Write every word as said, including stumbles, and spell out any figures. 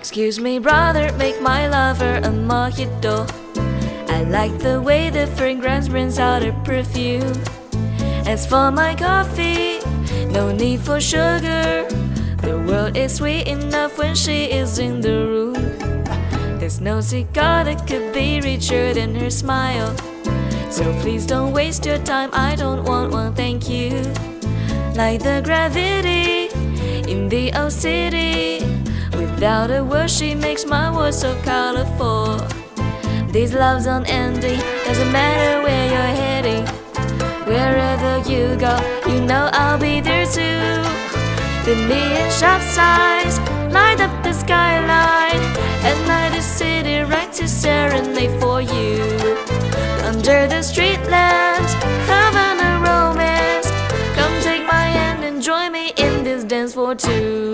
Excuse me, brother, make my lover a mojito. I like the way the fragrance brings out her perfume. As for my coffee, no need for sugar. The world is sweet enough when she is in the room. There's no cigar that could be richer than her smile. So please don't waste your time, I don't want one, thank you. Like the gravity in the old city, without a word she makes my world so colorful. This love's unending, doesn't matter where you're heading. Wherever you go, you know I'll be there too. The neon shop signs light up the skyline. At night the city right to serenade for you. Under the street lamps, having a romance. Come take my hand and join me in this dance for two.